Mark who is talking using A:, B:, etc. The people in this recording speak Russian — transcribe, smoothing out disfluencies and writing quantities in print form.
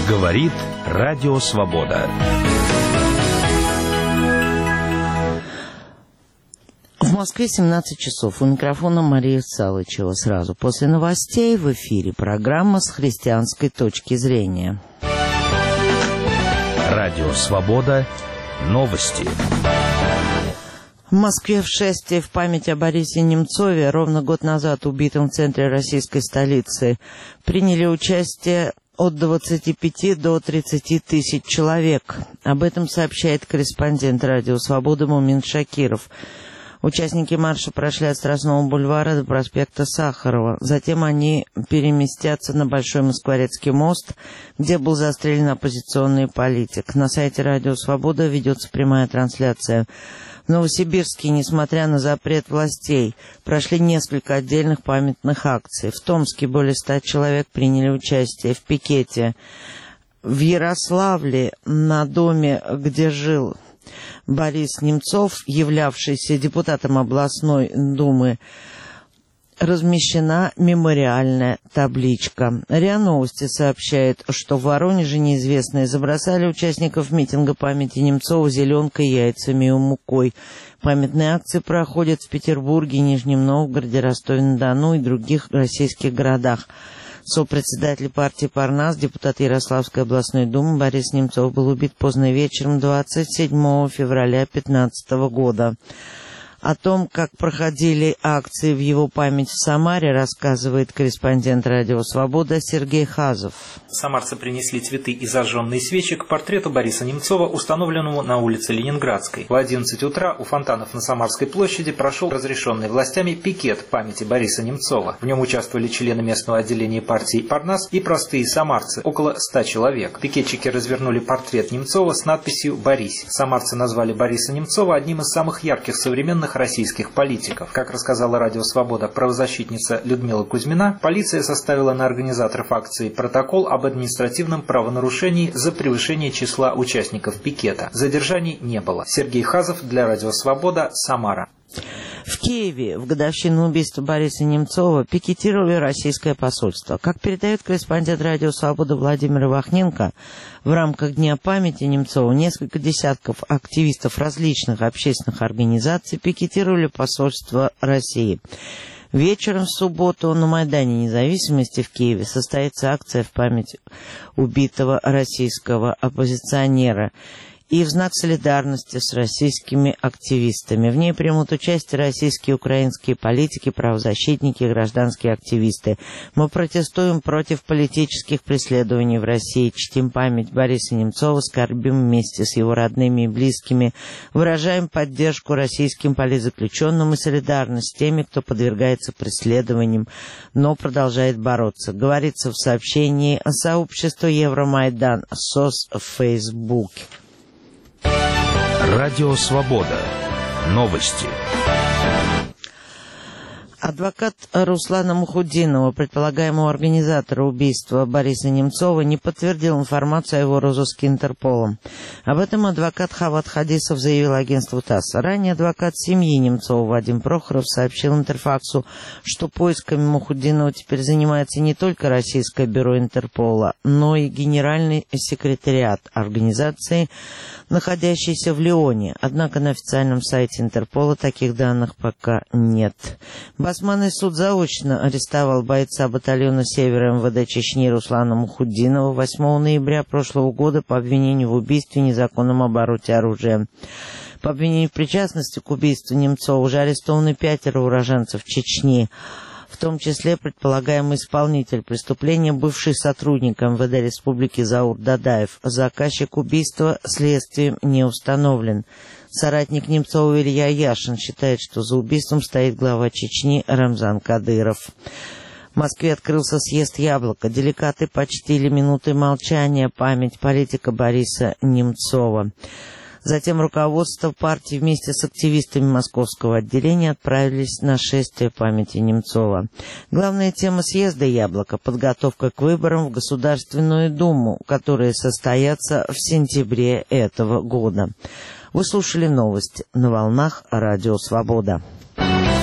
A: Говорит Радио Свобода.
B: В Москве 17 часов. У микрофона Мария Салычева. Сразу после новостей в эфире программа «С христианской точки зрения».
A: Радио Свобода. Новости.
B: В Москве в шествии в память о Борисе Немцове, ровно год назад убитом в центре российской столицы, приняли участие от 25 до 30 тысяч человек. Об этом сообщает корреспондент Радио Свобода Мумин Шакиров. Участники марша прошли от Страстного бульвара до проспекта Сахарова. Затем они переместятся на Большой Москворецкий мост, где был застрелен оппозиционный политик. На сайте Радио Свобода ведется прямая трансляция. В Новосибирске, несмотря на запрет властей, прошли несколько отдельных памятных акций. В Томске более 100 человек приняли участие в пикете. В Ярославле, на доме, где жил Борис Немцов, являвшийся депутатом областной думы, размещена мемориальная табличка. РИА Новости сообщает, что в Воронеже неизвестные забросали участников митинга памяти Немцова зеленкой, яйцами и мукой. Памятные акции проходят в Петербурге, Нижнем Новгороде, Ростове-на-Дону и других российских городах. Сопредседатель партии «Парнас», депутат Ярославской областной думы Борис Немцов был убит поздно вечером 27 февраля 2015 года. О том, как проходили акции в его память в Самаре, рассказывает корреспондент Радио Свобода Сергей Хазов.
C: Самарцы принесли цветы и зажженные свечи к портрету Бориса Немцова, установленному на улице Ленинградской. В 11 утра у фонтанов на Самарской площади прошел разрешенный властями пикет памяти Бориса Немцова. В нем участвовали члены местного отделения партии «Парнас» и простые самарцы, около 100 человек. Пикетчики развернули портрет Немцова с надписью «Борис». Самарцы назвали Бориса Немцова одним из самых ярких современных российских политиков. Как рассказала Радио Свобода правозащитница Людмила Кузьмина, полиция составила на организаторов акции протокол об административном правонарушении за превышение числа участников пикета. Задержаний не было. Сергей Хазов для Радио Свобода, Самара.
B: В Киеве в годовщину убийства Бориса Немцова пикетировали российское посольство. Как передает корреспондент Радио Свобода Владимир Ивахненко, в рамках Дня памяти Немцова несколько десятков активистов различных общественных организаций пикетировали посольство России. Вечером в субботу на Майдане Независимости в Киеве состоится акция в память убитого российского оппозиционера и в знак солидарности с российскими активистами. В ней примут участие российские и украинские политики, правозащитники и гражданские активисты. Мы протестуем против политических преследований в России, чтим память Бориса Немцова, скорбим вместе с его родными и близкими, выражаем поддержку российским политзаключенным и солидарность с теми, кто подвергается преследованиям, но продолжает бороться. Говорится в сообщении сообщества Евромайдан СОС в Фейсбуке.
A: Радио Свобода. Новости.
B: Адвокат Руслана Мухуддинова, предполагаемого организатора убийства Бориса Немцова, не подтвердил информацию о его розыске Интерполом. Об этом адвокат Хават Хадисов заявил агентству ТАСС. Ранее адвокат семьи Немцова Вадим Прохоров сообщил Интерфаксу, что поисками Мухуддинова теперь занимается не только Российское бюро Интерпола, но и Генеральный секретариат организации, находящийся в Лионе. Однако на официальном сайте Интерпола таких данных пока нет. Басманный суд заочно арестовал бойца батальона Севера МВД Чечни Руслана Мухуддинова 8 ноября прошлого года по обвинению в убийстве и незаконном обороте оружия. По обвинению в причастности к убийству Немцова уже арестованы 5 уроженцев Чечни, в том числе предполагаемый исполнитель преступления, бывший сотрудник МВД Республики Заур Дадаев. Заказчик убийства следствием не установлен. Соратник Немцова Илья Яшин считает, что за убийством стоит глава Чечни Рамзан Кадыров. В Москве открылся съезд «Яблоко». Делегаты почтили минутой молчания память политика Бориса Немцова. Затем руководство партии вместе с активистами московского отделения отправились на шествие памяти Немцова. Главная тема съезда «Яблоко» — подготовка к выборам в Государственную Думу, которые состоятся в сентябре этого года. Вы слушали новости на волнах Радио Свобода.